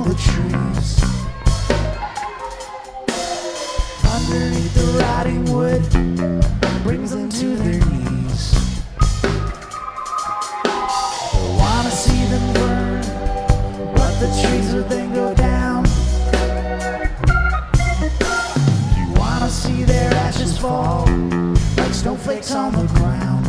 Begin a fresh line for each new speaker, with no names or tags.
the trees. Underneath the rotting wood brings them to their knees. They wanna see them burn, but the trees would then go down. You wanna see their ashes fall like snowflakes on the ground.